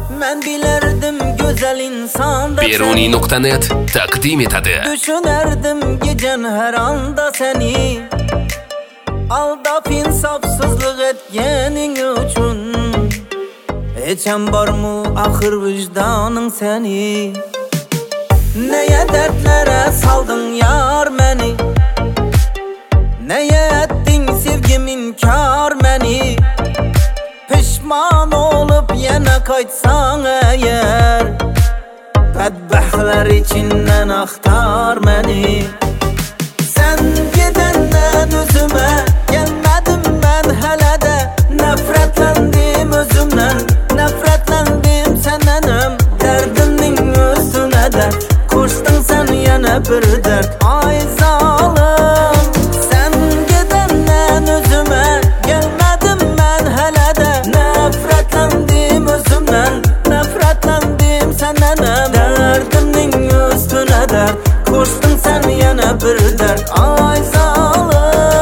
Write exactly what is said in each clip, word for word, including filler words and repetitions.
Men bilerdim güzel insanda Beruni nokta net takdim etadi. Düşünerdim gecen her anda seni. Aldap insafsızlık etgenin üçün. Eçen bar mı ahır vicdanın seni? Neye dertlere saldın yar beni? Neye ettin sevgimin kar beni? Pişman olup yine kaçsan eğer, bedbahtlar içinden aktar beni. Sen gidenden üzüme gelmedim ben hele de. Nefretlendim özümden, nefretlendim sendenim. Derdinin üstüne de koştun sen yine bir dert. Ay zalim, sen gidenden üzüme gelmedim ben hele de. Nefretlendim özümden, nefretlendim sendenim. Derdinin üstüne dert koştun sen yine bir dert. Ay zalim.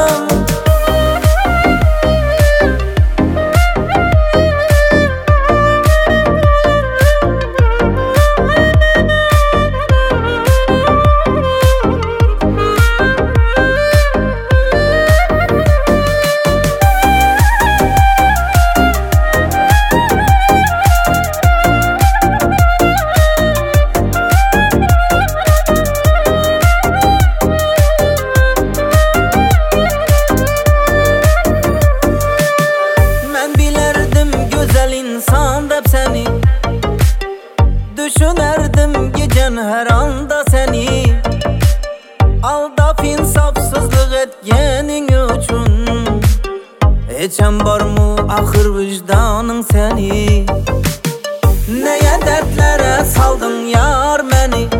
Seni düşünerdim gecen her anda seni. Aldap insafsızlık etgenin üçün. Eçen bar mı ahır vicdanın seni? Neye dertlere saldın yar beni?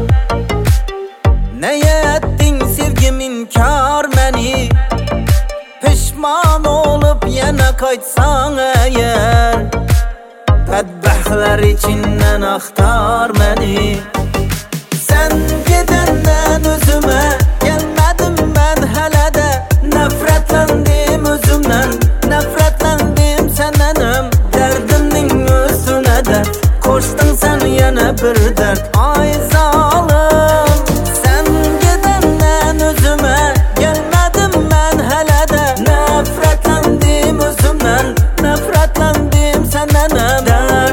Neye ettin sevgimin kar beni? Pişman olup yine kaçsan eğer, bedbahtlar içinden aktar beni. Sen gidenden üzüme gelmedim ben hele de. Nefretlendim özümden, nefretlendim sendenim. Derdinin üstüne de koştun sen yine bir dert. Ay zalim, sen gidenden üzüme gelmedim ben hele de. Nefretlendim özümden, nefretlendim sendenim.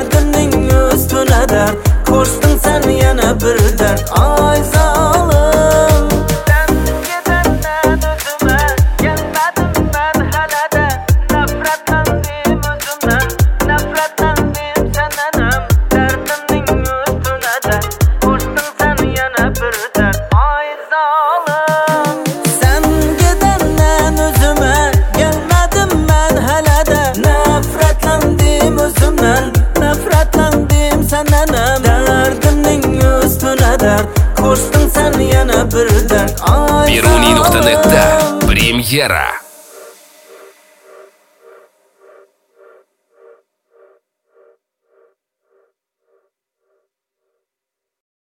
Koştun sen yine bir dert. Ay zalim, sen gidenden üzüme gelmedim ben hele de. Nefretlendim özümden, nefretlendim sendenim. Derdinin üstüne de koştun sen yine bir dert. Ay zalim, sen gidenden üzüme gelmedim ben hele de. Nefretlendim özümden, nefretlendim sendenim. Derdinin üstüne dert koştun sen yine bir dert. Ay Beruni nokta net'te premyera.